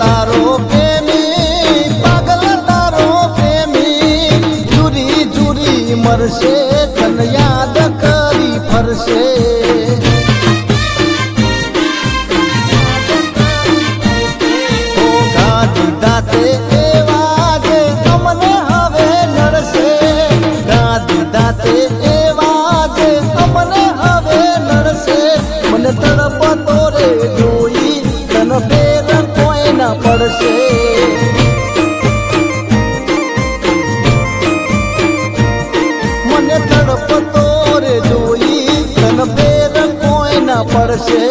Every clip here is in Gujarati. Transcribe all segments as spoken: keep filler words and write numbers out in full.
તારો પ્રેમી પાગલ તારો પ્રેમી જુરી જુરી મરશે તન યાદ કરી ફરશે ઓ ગાડી દાતે એવા જે અમને હવે નડશે ગાડી દાતે એવા જે અમને હવે નડશે મને તડપતો રે જોઈ તન ફેર કોઈ ના પડશે મને તડપતો રે જોઈ તન ફેર કોઈ ના પડશે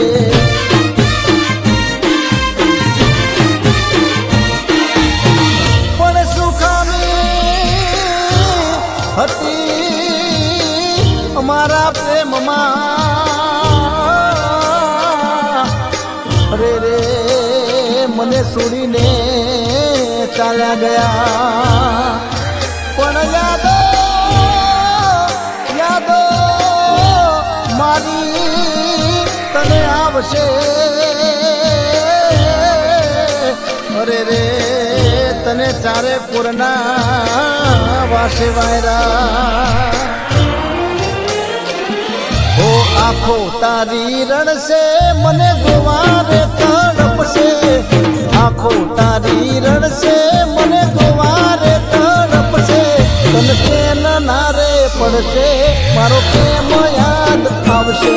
પણ સુખામી હતી અમારા પ્રેમમાં રે રે મને છોડીને ચાલ્યા ગયા પણ યાદો યાદો મારી તને આવશે અરે રે તને ચારે પૂરના વાસે વાયરા ઓ આખો તારી રણશે મને જોવારે તડપશે આખો તારી રણશે મને જોવારે તડપશે તને કેન નારે પડશે મારો પ્રેમ યાદ આવશે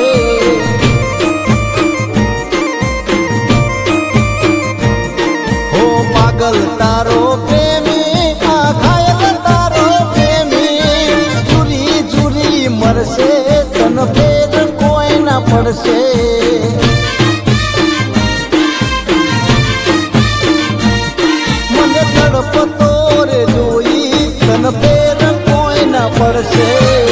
ઓ પાગલ તારો પ્રેમી આ ઘાયલ તારો પ્રેમી જુરી જુરી મરશે તન ફેર કોઈ ના પડશે મને તડપતો રે જોઈ તન ફેર કોઈ ના પડશે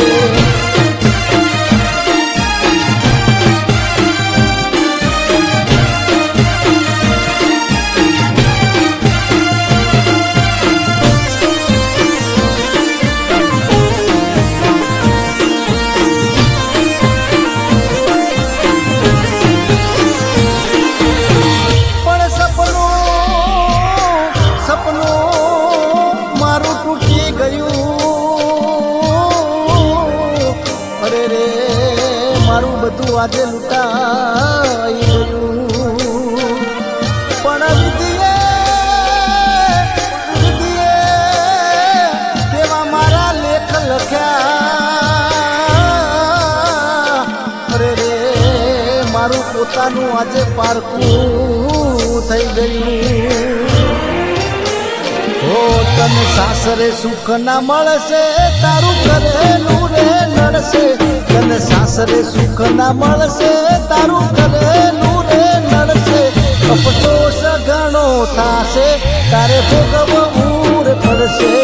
મારું બધું આજે લૂંટાઈ ગયું પણ વિધિએ વિધિએ તેવા મારા લેખ લખ્યા અરે રે મારું પોતાનું આજે પારકું થઈ ગયું ઓ તને સાસરે સુખ ના મળશે તારું કરેલું રે નડશે તને સાસરે સુખ ના મળશે તારું કરેલું રે નડશે અફસોસ ઘણો થાશે તારે ભોગવવું રે પડશે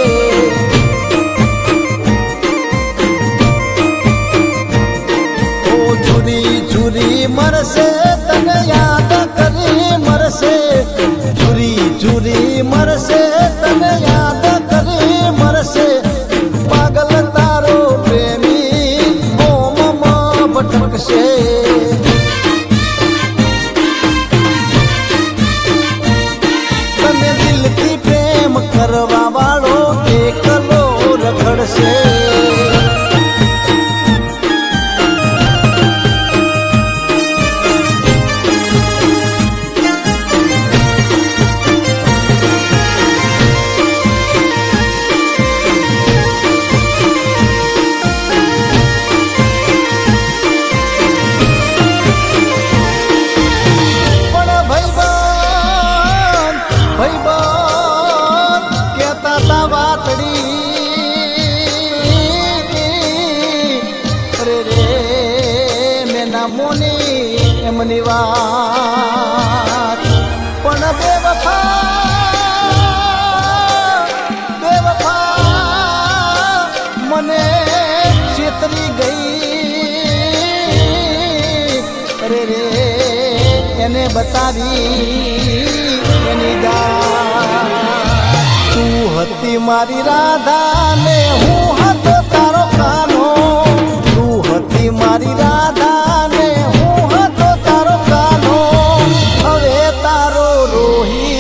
ઓ જુરી જુરી મરશે તને યાદ કરી મરશે જુરી જુરી મરશે તને યાદ કરી મરશે પાગલ તારો પ્રેમી ગોમમાં ભટકશે તને દિલથી પ્રેમ કરવા વાળો એકલો રખડશે એમની વાત પણ બેવફા બેવફા મને છેતરી ગઈ અરે રે એને બતાવી એની દા તું હતી મારી રાધા ને હું હતો તારો કાનો તું હતી મારી રાધા ને હું હતો તારો કાનો હવે તારો રોહી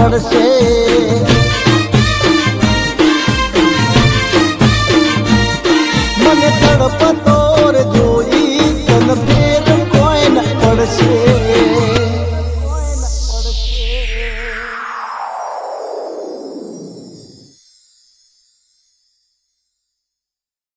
પડશે. મને તડપતો રે જોઈ તન ફેર કોઈ ન પડશે.